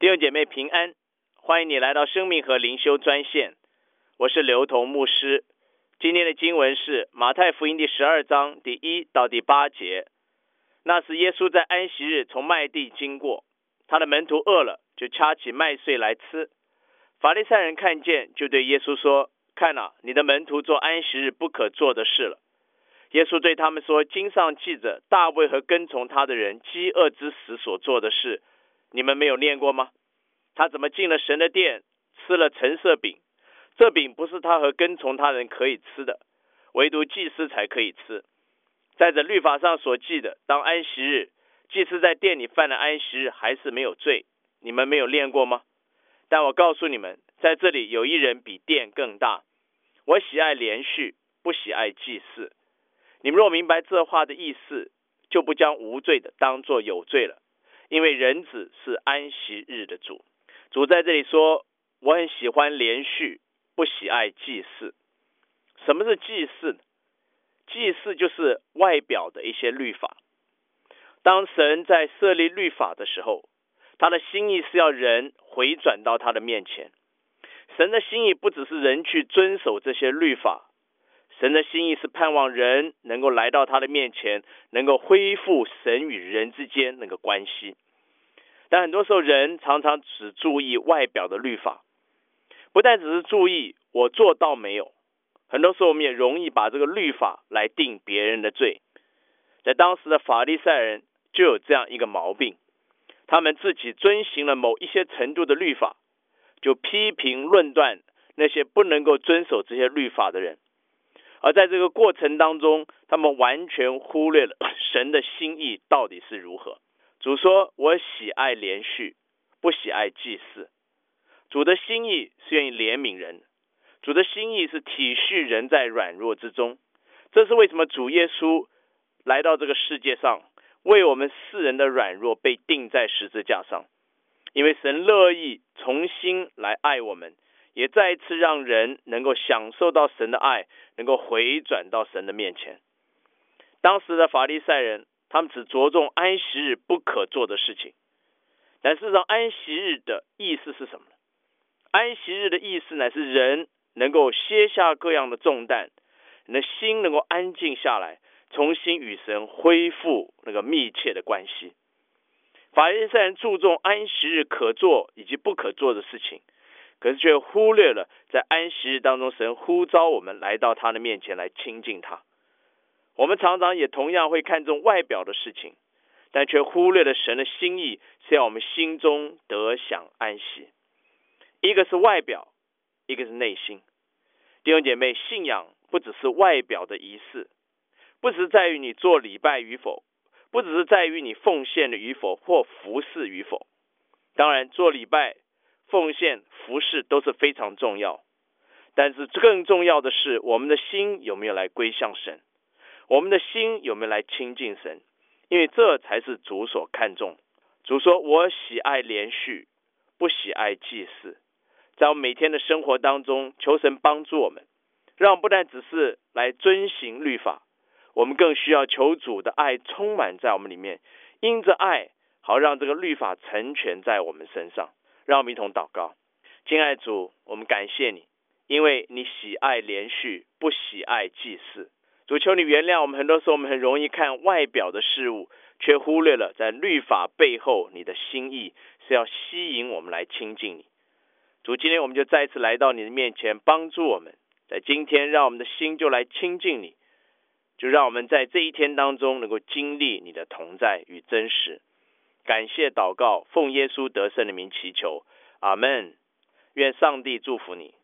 弟兄姐妹平安，欢迎你来到生命和灵修专线，我是刘同牧师。今天的经文是马太福音第12章第1到第8节。那时耶稣在安息日从麦地经过，他的门徒饿了，就掐起麦穗来吃。法利赛人看见，就对耶稣说：看啊，你的门徒做安息日不可做的事了。耶稣对他们说：经上记着大卫和跟从他的人饥饿之时所做的事，你们没有念过吗？他怎么进了神的殿，吃了陈设饼？这饼不是他和跟从他人可以吃的，唯独祭司才可以吃。在这律法上所记的，当安息日，祭司在殿里犯了安息日，还是没有罪。你们没有念过吗？但我告诉你们，在这里有一人比殿更大。我喜爱连续，不喜爱祭祀。你们若明白这话的意思，就不将无罪的当作有罪了，因为人子是安息日的主。主在这里说，我很喜欢连续，不喜爱祭祀。什么是祭祀呢？祭祀就是外表的一些律法。当神在设立律法的时候，他的心意是要人回转到他的面前。神的心意不只是人去遵守这些律法，神的心意是盼望人能够来到他的面前，能够恢复神与人之间那个关系。但很多时候人常常只注意外表的律法，不但只是注意我做到没有，很多时候我们也容易把这个律法来定别人的罪。在当时的法利赛人就有这样一个毛病，他们自己遵行了某一些程度的律法，就批评论断那些不能够遵守这些律法的人。而在这个过程当中，他们完全忽略了神的心意到底是如何。主说，我喜爱连续，不喜爱祭祀。主的心意是愿意怜悯人，主的心意是体恤人在软弱之中。这是为什么主耶稣来到这个世界上，为我们世人的软弱被钉在十字架上。因为神乐意重新来爱我们，也再一次让人能够享受到神的爱，能够回转到神的面前。当时的法利赛人，他们只着重安息日不可做的事情。但事实上，安息日的意思是什么呢？安息日的意思乃是人能够卸下各样的重担，你的心能够安静下来，重新与神恢复那个密切的关系。法利赛人注重安息日可做以及不可做的事情，可是却忽略了在安息日当中，神呼召我们来到他的面前来亲近他。我们常常也同样会看重外表的事情，但却忽略了神的心意是要我们心中得享安息。一个是外表，一个是内心。弟兄姐妹，信仰不只是外表的仪式，不只是在于你做礼拜与否，不只是在于你奉献的与否或服侍与否。当然做礼拜、奉献、服侍都是非常重要，但是更重要的是我们的心有没有来归向神，我们的心有没有来亲近神，因为这才是主所看重。主说，我喜爱连续，不喜爱祭祀。在我们每天的生活当中，求神帮助我们，让我们不但只是来遵行律法，我们更需要求主的爱充满在我们里面，因着爱，好让这个律法成全在我们身上。让我们一同祷告。亲爱的主，我们感谢你，因为你喜爱连续，不喜爱祭祀。主，求你原谅我们，很多时候我们很容易看外表的事物，却忽略了在律法背后你的心意是要吸引我们来亲近你。主，今天我们就再一次来到你的面前，帮助我们在今天让我们的心就来亲近你，就让我们在这一天当中能够经历你的同在与真实。感谢祷告，奉耶稣得胜的名祈求，阿们。愿上帝祝福你。